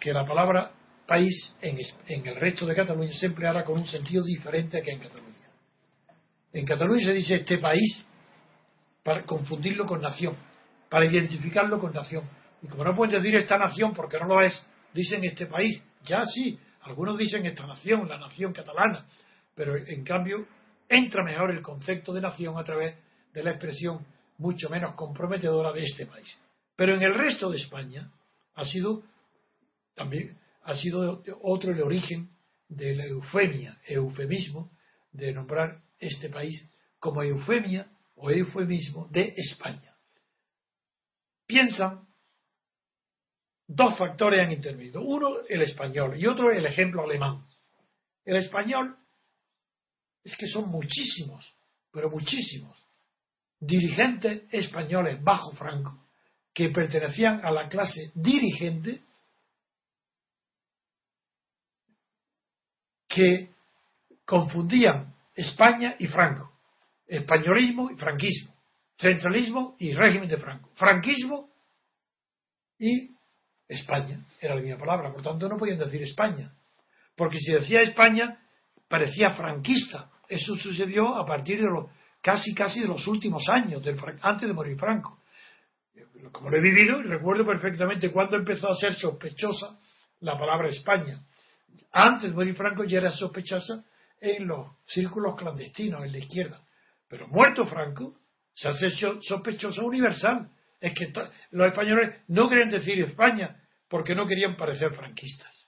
que la palabra país en el resto de Cataluña se empleara con un sentido diferente que en Cataluña. En Cataluña se dice este país para confundirlo con nación, para identificarlo con nación. Y como no pueden decir esta nación porque no lo es, dicen este país. Ya sí, algunos dicen esta nación, la nación catalana, pero en cambio entra mejor el concepto de nación a través de la expresión mucho menos comprometedora de este país. Pero en el resto de España también ha sido otro el origen de la eufemismo de nombrar este país como eufemia o eufemismo de España. Piensan, dos factores han intervenido. Uno, el español, y otro, el ejemplo alemán. El español es que son muchísimos, pero muchísimos, dirigentes españoles bajo Franco que pertenecían a la clase dirigente que confundían España y Franco, españolismo y franquismo, centralismo y régimen de Franco, franquismo y España, era la misma palabra, por tanto no podían decir España, porque si decía España parecía franquista. Eso sucedió a partir de los casi de los últimos años, antes de morir Franco. Como lo he vivido, y recuerdo perfectamente cuando empezó a ser sospechosa la palabra España. Antes de morir Franco ya era sospechosa en los círculos clandestinos, en la izquierda. Pero muerto Franco, se hace sospechosa universal. Es que los españoles no querían decir España porque no querían parecer franquistas.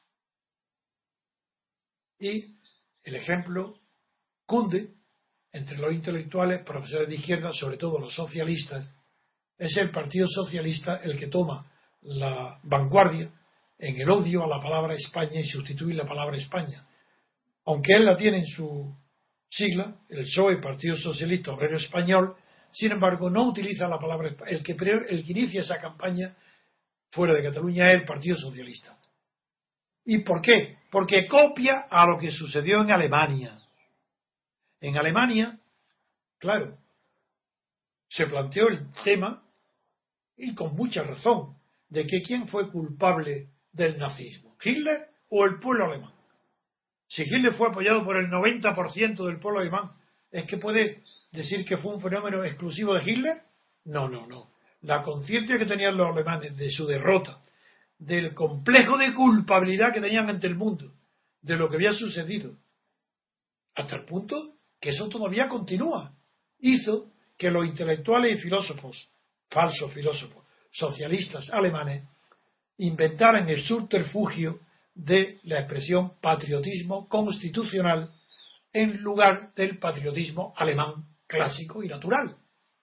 Y el ejemplo cunde entre los intelectuales, profesores de izquierda, sobre todo los socialistas. Es el Partido Socialista el que toma la vanguardia en el odio a la palabra España y sustituir la palabra España. Aunque él la tiene en su sigla, el PSOE, Partido Socialista Obrero Español, sin embargo no utiliza la palabra. El que inicia esa campaña fuera de Cataluña es el Partido Socialista. ¿Y por qué? Porque copia a lo que sucedió en Alemania. En Alemania, claro, se planteó el tema, y con mucha razón, de que quién fue culpable del nazismo, Hitler o el pueblo alemán. Si Hitler fue apoyado por el 90% del pueblo alemán, ¿es que puede decir que fue un fenómeno exclusivo de Hitler? No. La conciencia que tenían los alemanes de su derrota, del complejo de culpabilidad que tenían ante el mundo, de lo que había sucedido, hasta el punto que eso todavía continúa, hizo que los intelectuales y filósofos, falsos filósofos, socialistas alemanes, inventaran el subterfugio de la expresión patriotismo constitucional en lugar del patriotismo alemán clásico y natural.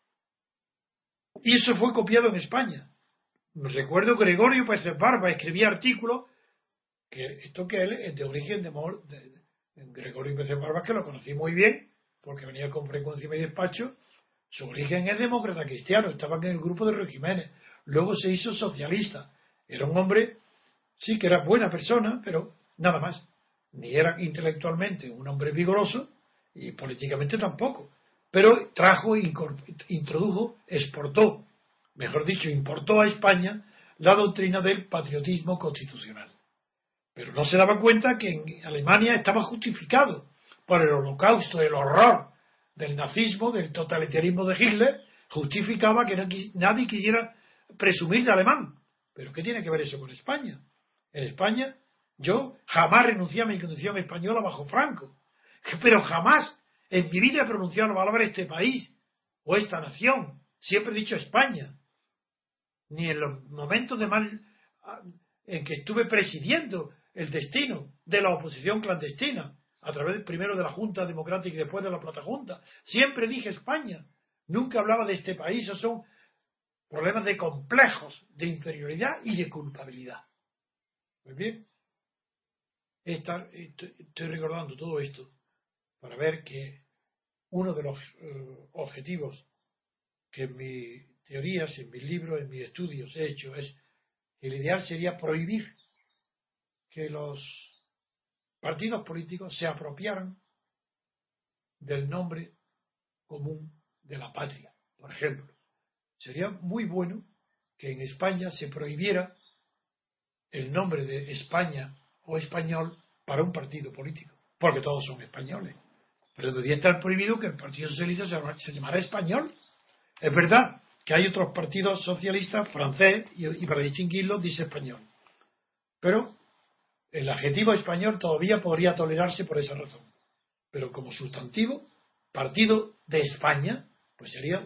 Y eso fue copiado en España. Recuerdo que Gregorio Pérez Barba escribía artículos que él es de origen de Gregorio Pérez Barba, que lo conocí muy bien porque venía con frecuencia a mi despacho. Su origen es demócrata cristiano, estaba en el grupo de Ruy Jiménez, luego se hizo socialista. Era un hombre, sí que era buena persona, pero nada más. Ni era intelectualmente un hombre vigoroso y políticamente tampoco. Pero introdujo, exportó, mejor dicho, importó a España la doctrina del patriotismo constitucional. Pero no se daba cuenta que en Alemania estaba justificado por el holocausto, el horror del nazismo, del totalitarismo de Hitler, justificaba que nadie quisiera presumir de alemán. ¿Pero qué tiene que ver eso con España? En España yo jamás renuncié a mi condición española bajo Franco, pero jamás en mi vida he pronunciado la palabra este país o esta nación. Siempre he dicho España. Ni en los momentos de mal en que estuve presidiendo el destino de la oposición clandestina, a través primero de la Junta Democrática y después de la Plata-Junta, siempre dije España. Nunca hablaba de este país. Esos son problemas de complejos, de inferioridad y de culpabilidad. Pues bien, estoy recordando todo esto para ver que uno de los objetivos que en mis teorías, en mis libros, en mis estudios he hecho es que el ideal sería prohibir que los partidos políticos se apropiaran del nombre común de la patria. Por ejemplo, sería muy bueno que en España se prohibiera el nombre de España o español para un partido político, porque todos son españoles. Pero debería estar prohibido que el Partido Socialista se llamara español. Es verdad que hay otros partidos socialistas, francés, y para distinguirlos dice español. Pero el adjetivo español todavía podría tolerarse por esa razón. Pero como sustantivo, Partido de España, pues sería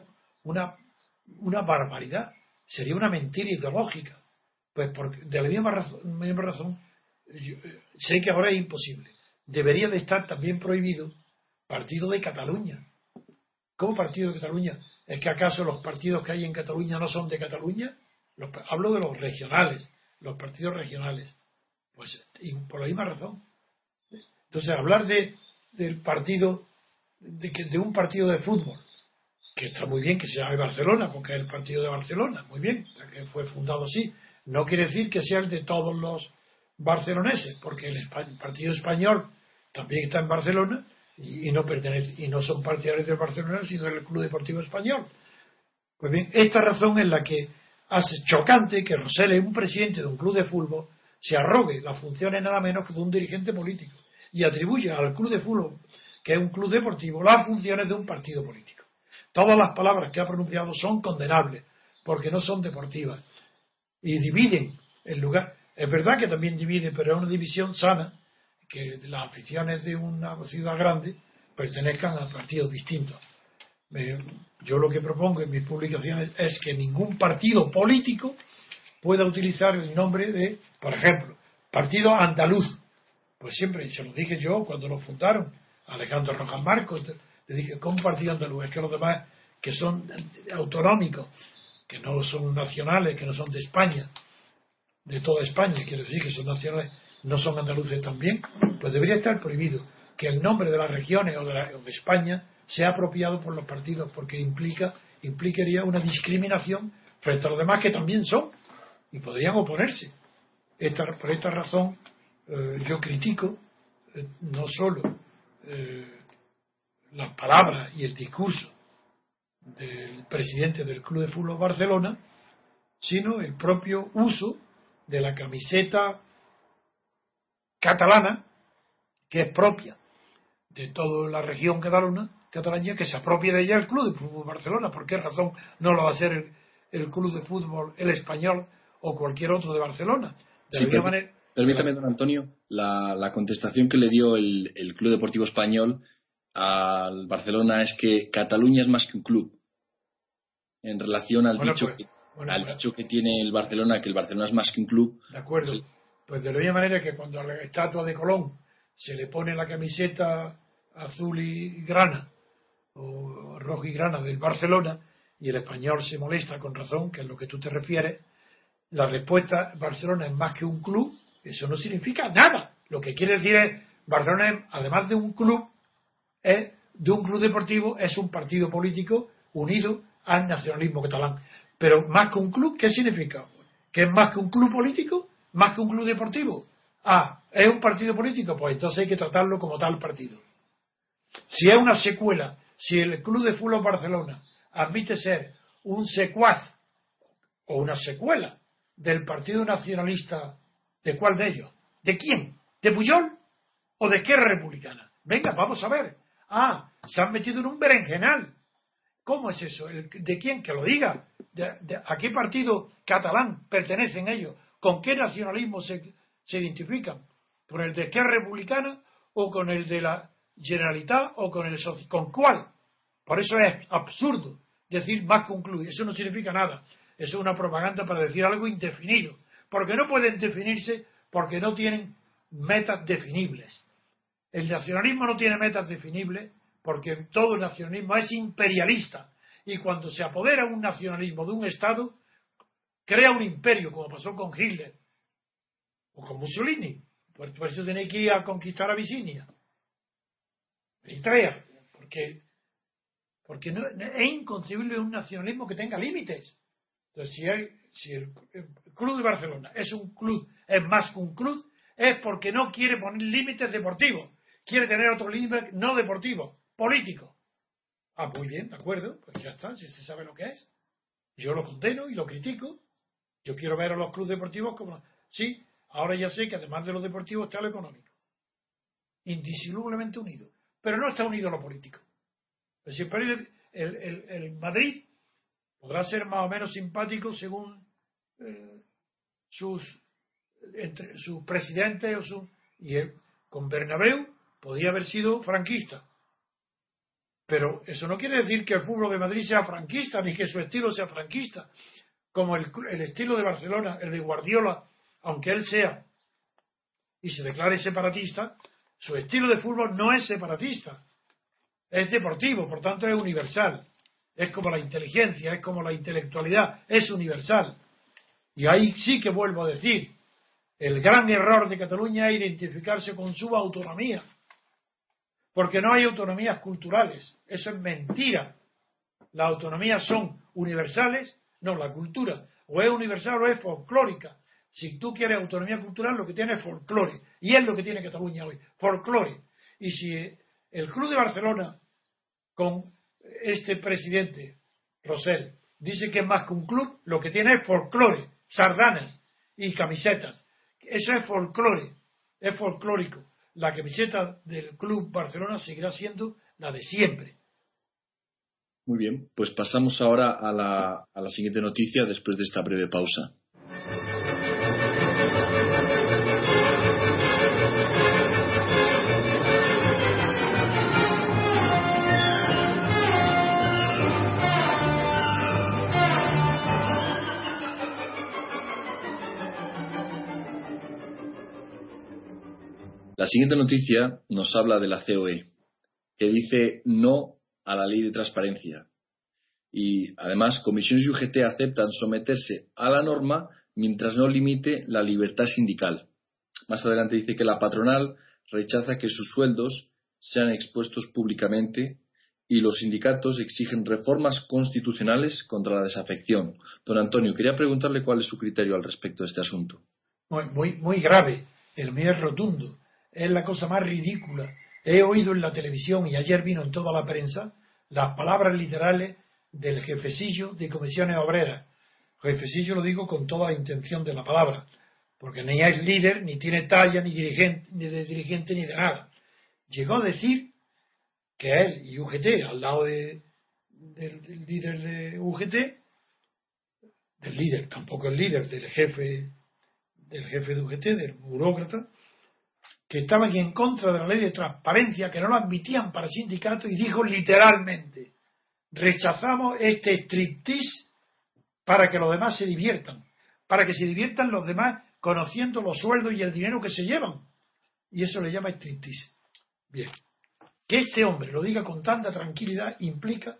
una barbaridad, sería una mentira ideológica. Pues de la misma razón sé que ahora es imposible. Debería de estar también prohibido Partido de Cataluña. ¿Cómo Partido de Cataluña? ¿Es que acaso los partidos que hay en Cataluña no son de Cataluña? Hablo de los regionales, los partidos regionales. Pues y por la misma razón. Entonces, hablar del partido, de un partido de fútbol, que está muy bien que se llame Barcelona, porque es el partido de Barcelona, muy bien, que fue fundado así. No quiere decir que sea el de todos los barceloneses, porque el partido español también está en Barcelona y no pertenece, y no son partidarios del Barcelona, sino del Club Deportivo Español. Pues bien, esta razón es la que hace chocante que Rosell, un presidente de un club de fútbol, se arrogue las funciones nada menos que de un dirigente político y atribuye al club de fútbol, que es un club deportivo, las funciones de un partido político. Todas las palabras que ha pronunciado son condenables porque no son deportivas y dividen el lugar. Es verdad que también divide, pero es una división sana, que las aficiones de una ciudad grande pertenezcan a partidos distintos. Yo lo que propongo en mis publicaciones es que ningún partido político pueda utilizar el nombre de, por ejemplo, Partido Andaluz. Pues siempre, se lo dije yo cuando lo fundaron, Alejandro Rojas Marcos, le dije, ¿cómo Partido Andaluz? Es que los demás, que son autonómicos, que no son nacionales, que no son de España, de toda España, quiero decir que son nacionales, no son andaluces también, pues debería estar prohibido que el nombre de las regiones o de España sea apropiado por los partidos, porque implicaría una discriminación frente a los demás que también son y podrían oponerse. Por esta razón yo critico no solo las palabras y el discurso del presidente del Club de Fútbol Barcelona, sino el propio uso de la camiseta catalana, que es propia de toda la región catalana, que se apropia de ella el Club de Fútbol Barcelona. ¿Por qué razón no lo va a hacer el Club de Fútbol, el español o cualquier otro de Barcelona? De sí, la manera, permítame, don Antonio, la contestación que le dio el Club Deportivo Español al Barcelona es que Cataluña es más que un club, en relación al dicho que tiene el Barcelona, que el Barcelona es más que un club. De acuerdo. Pues de la misma manera que cuando a la estatua de Colón se le pone la camiseta azul y grana o rojo y grana del Barcelona y el español se molesta con razón, que es lo que tú te refieres, la respuesta Barcelona es más que un club, eso no significa nada. Lo que quiere decir es Barcelona, además de un club, de un club deportivo, es un partido político unido al nacionalismo catalán. Pero más que un club, ¿qué significa? ¿Que es más que un club político? ¿Más que un club deportivo? ¿Es un partido político? Pues entonces hay que tratarlo como tal partido. Si es una secuela, si el Club de Fútbol Barcelona admite ser un secuaz o una secuela del Partido Nacionalista, ¿de cuál de ellos? ¿De quién? ¿De Pujol o de Esquerra Republicana? Venga, vamos a ver. Se han metido en un berenjenal. ¿Cómo es eso? ¿De quién? Que lo diga. ¿A qué partido catalán pertenecen ellos? ¿Con qué nacionalismo se identifican? ¿Con el de Esquerra Republicana o con el de la Generalitat o con cuál? Por eso es absurdo decir más que un club. Eso no significa nada. Eso es una propaganda para decir algo indefinido. Porque no pueden definirse porque no tienen metas definibles. El nacionalismo no tiene metas definibles porque todo el nacionalismo es imperialista. Y cuando se apodera un nacionalismo de un Estado, crea un imperio, como pasó con Hitler o con Mussolini. Por eso tenéis que ir a conquistar Abisinia. Eritrea. Porque no, es inconcebible un nacionalismo que tenga límites. Entonces, si el Club de Barcelona es un club, es más que un club, es porque no quiere poner límites deportivos. Quiere tener otro límite no deportivo, político. Muy bien, de acuerdo, pues ya está, si se sabe lo que es. Yo lo condeno y lo critico. Yo quiero ver a los clubes deportivos como... Sí, Ahora ya sé que además de lo deportivo está lo económico, indisolublemente unido, pero no está unido a lo político. Es decir, el Madrid podrá ser más o menos simpático según sus presidentes y él, con Bernabéu podría haber sido franquista, pero eso no quiere decir que el fútbol de Madrid sea franquista ni que su estilo sea franquista, como el estilo de Barcelona, el de Guardiola, aunque él sea y se declare separatista, su estilo de fútbol no es separatista, es deportivo, por tanto es universal, es como la inteligencia, es como la intelectualidad, es universal. Y ahí sí que vuelvo a decir, el gran error de Cataluña es identificarse con su autonomía, porque no hay autonomías culturales, eso es mentira. Las autonomías son universales, no, la cultura o es universal o es folclórica. Si tú quieres autonomía cultural, lo que tiene es folclore, y es lo que tiene Cataluña hoy, folclore. Y si el Club de Barcelona, con este presidente, Rosell, dice que es más que un club, lo que tiene es folclore, sardanas y camisetas. Eso es folclore, es folclórico. La camiseta del Club Barcelona seguirá siendo la de siempre. Muy bien, pues pasamos ahora a la siguiente noticia después de esta breve pausa. La siguiente noticia nos habla de la COE, que dice no a la ley de transparencia. Y además, comisiones y UGT aceptan someterse a la norma mientras no limite la libertad sindical. Más adelante dice que la patronal rechaza que sus sueldos sean expuestos públicamente y los sindicatos exigen reformas constitucionales contra la desafección. Don Antonio, quería preguntarle cuál es su criterio al respecto de este asunto. Muy grave. El mío es rotundo. Es la cosa más ridícula. He oído en la televisión y ayer vino en toda la prensa las palabras literales del jefecillo de comisiones obreras. Jefecillo lo digo con toda la intención de la palabra, porque ni es líder, ni tiene talla, ni de dirigente, ni de nada. Llegó a decir que él y UGT, al lado del líder de UGT, del líder, tampoco el líder, del jefe de UGT, del burócrata, que estaban en contra de la ley de transparencia, que no lo admitían para sindicatos, y dijo literalmente: rechazamos este striptease para que los demás se diviertan, para que se diviertan los demás conociendo los sueldos y el dinero que se llevan. Y eso le llama striptease. Bien. Que este hombre lo diga con tanta tranquilidad implica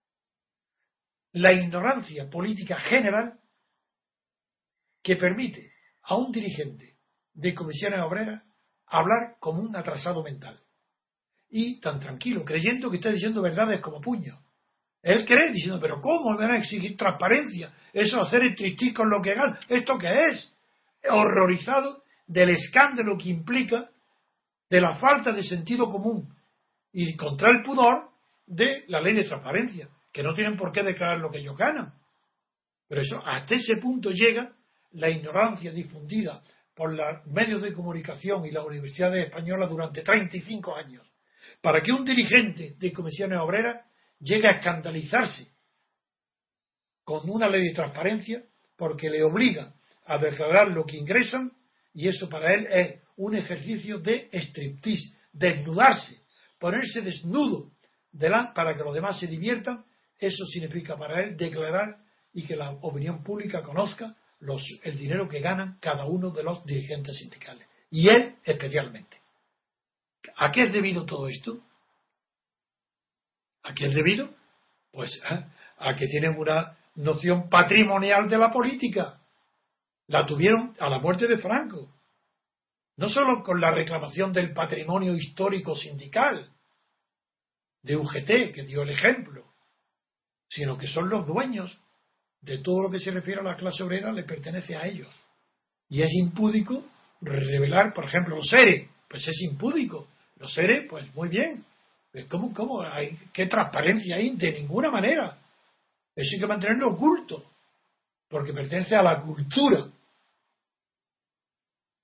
la ignorancia política general que permite a un dirigente de comisiones obreras hablar como un atrasado mental. Y tan tranquilo, creyendo que está diciendo verdades como puño. Él cree, diciendo, pero ¿cómo me van a exigir transparencia? Eso, hacer el tristis con lo que gana. ¿Esto qué es? Horrorizado del escándalo que implica, de la falta de sentido común y contra el pudor de la ley de transparencia, que no tienen por qué declarar lo que ellos ganan. Pero eso, hasta ese punto llega la ignorancia difundida por los medios de comunicación y las universidades españolas durante 35 años, para que un dirigente de comisiones obreras llegue a escandalizarse con una ley de transparencia porque le obliga a declarar lo que ingresan, y eso para él es un ejercicio de striptease, desnudarse, ponerse desnudo para que los demás se diviertan. Eso significa para él declarar y que la opinión pública conozca el dinero que ganan cada uno de los dirigentes sindicales, y él especialmente. ¿A qué es debido todo esto? ¿A qué es debido? Pues a que tienen una noción patrimonial de la política. La tuvieron a la muerte de Franco. No solo con la reclamación del patrimonio histórico sindical de UGT, que dio el ejemplo, sino que son los dueños de todo lo que se refiere a la clase obrera, le pertenece a ellos. Y es impúdico revelar, por ejemplo, los ERE. Pues es impúdico. Los ERE, pues muy bien. ¿Cómo hay? ¿Qué transparencia hay? De ninguna manera. Eso hay que mantenerlo oculto, porque pertenece a la cultura.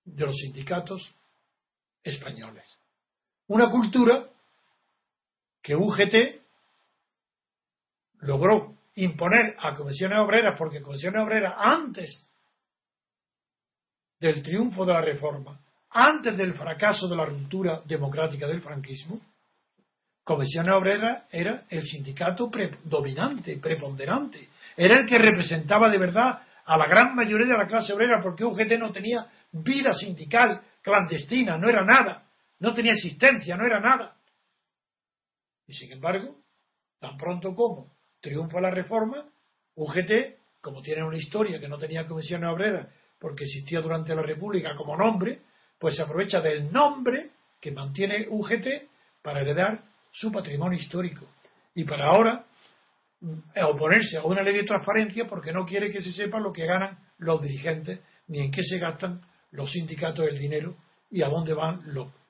de los sindicatos españoles. Una cultura que UGT logró imponer a Comisiones Obreras, porque Comisiones Obreras, antes del triunfo de la reforma, antes del fracaso de la ruptura democrática del franquismo, Comisiones Obreras era el sindicato dominante, preponderante, era el que representaba de verdad a la gran mayoría de la clase obrera, porque UGT no tenía vida sindical clandestina, no era nada, no tenía existencia, no era nada. Y sin embargo, tan pronto como triunfa la reforma, UGT, como tiene una historia que no tenía Comisiones Obreras porque existía durante la República como nombre, pues se aprovecha del nombre que mantiene UGT para heredar su patrimonio histórico y para ahora oponerse a una ley de transparencia porque no quiere que se sepa lo que ganan los dirigentes ni en qué se gastan los sindicatos el dinero y a dónde van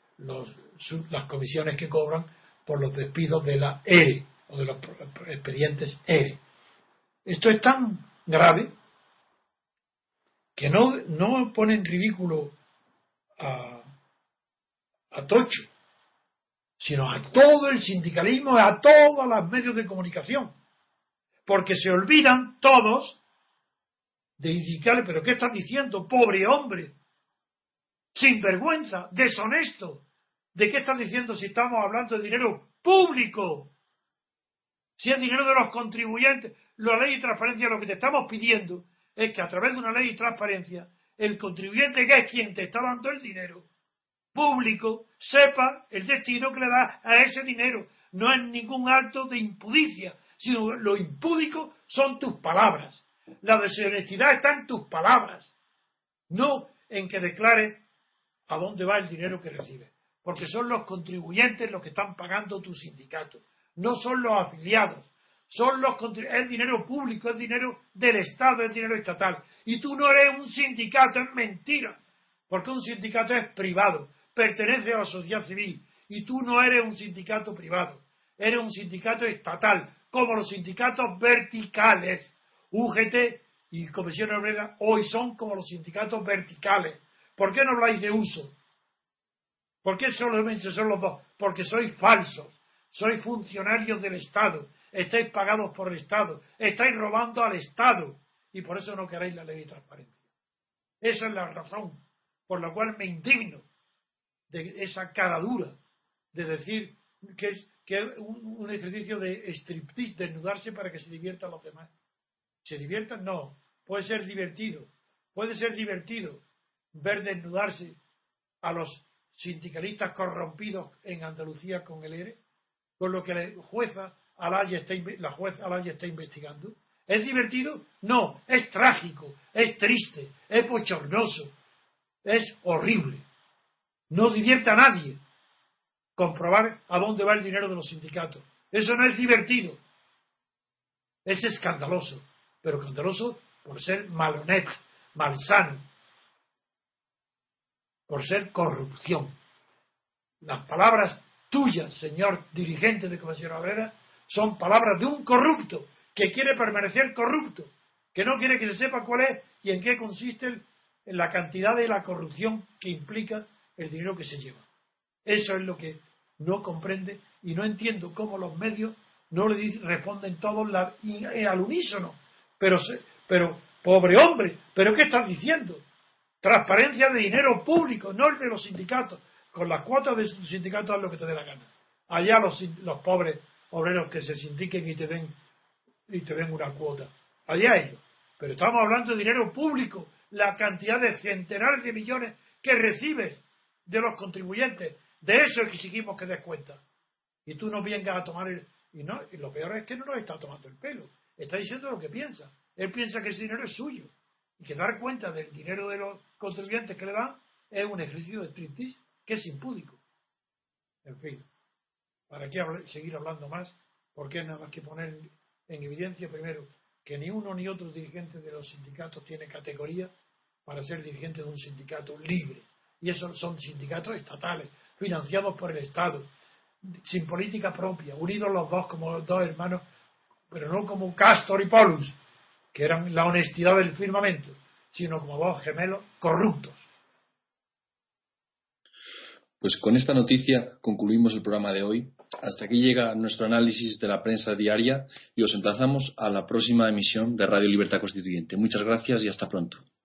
las comisiones que cobran por los despidos de la ERE o de los expedientes ERE. Esto es tan grave que no pone en ridículo a Tocho, sino a todo el sindicalismo, a todos los medios de comunicación, porque se olvidan todos de indicarle, pero ¿qué estás diciendo, pobre hombre? Sinvergüenza, deshonesto. ¿De qué estás diciendo si estamos hablando de dinero público? Si es dinero de los contribuyentes. La ley de transparencia, lo que te estamos pidiendo es que a través de una ley de transparencia, el contribuyente, que es quien te está dando el dinero público, sepa el destino que le da a ese dinero. No es ningún acto de impudicia, sino lo impúdico son tus palabras. La deshonestidad está en tus palabras, no en que declares a dónde va el dinero que recibes, porque son los contribuyentes los que están pagando tu sindicato, no son los afiliados, es dinero público, es dinero del Estado, es dinero estatal, y tú no eres un sindicato, es mentira, porque un sindicato es privado, pertenece a la sociedad civil, y tú no eres un sindicato privado, eres un sindicato estatal, como los sindicatos verticales. UGT y Comisiones Obreras hoy son como los sindicatos verticales. ¿Por qué no habláis de uso? ¿Por qué solamente son los dos? Porque sois falsos, sois funcionarios del Estado, estáis pagados por el Estado, estáis robando al Estado, y por eso no queréis la ley de transparencia. Esa es la razón por la cual me indigno de esa cara dura de decir que es un ejercicio de striptease, desnudarse para que se diviertan los demás. ¿Se diviertan? No. Puede ser divertido ver desnudarse a los sindicalistas corrompidos en Andalucía con el ERE, con lo que la juez Alaya está investigando. ¿Es divertido? No, es trágico, es triste, es bochornoso, es horrible. No divierte a nadie comprobar a dónde va el dinero de los sindicatos. Eso no es divertido, es escandaloso, pero escandaloso por ser malhonnête, malsano, por ser corrupción. Las palabras tuyas, señor dirigente de Comisiones Obreras, son palabras de un corrupto que quiere permanecer corrupto, que no quiere que se sepa cuál es y en qué consiste en la cantidad de la corrupción que implica el dinero que se lleva. Eso es lo que no comprende y no entiendo cómo los medios no le responden todos al unísono. Pero, pobre hombre, ¿pero qué estás diciendo? Transparencia de dinero público, no el de los sindicatos. Con las cuotas de sus sindicatos haz lo que te dé la gana. Allá los pobres obreros que se sindiquen y te den una cuota. Allá ellos. Pero estamos hablando de dinero público, la cantidad de centenares de millones que recibes de los contribuyentes. De eso exigimos que des cuenta. Y tú no vengas a tomar y lo peor es que no nos está tomando el pelo. Está diciendo lo que piensa. Él piensa que ese dinero es suyo. Y que dar cuenta del dinero de los contribuyentes que le dan es un ejercicio de striptease que es impúdico. En fin, ¿para qué seguir hablando más? Porque nada más que poner en evidencia primero que ni uno ni otro dirigente de los sindicatos tiene categoría para ser dirigente de un sindicato libre. Y esos son sindicatos estatales, financiados por el Estado, sin política propia, unidos los dos como dos hermanos, pero no como Castor y Polus, que eran la honestidad del firmamento, sino como dos gemelos corruptos. Pues con esta noticia concluimos el programa de hoy. Hasta aquí llega nuestro análisis de la prensa diaria y os emplazamos a la próxima emisión de Radio Libertad Constituyente. Muchas gracias y hasta pronto.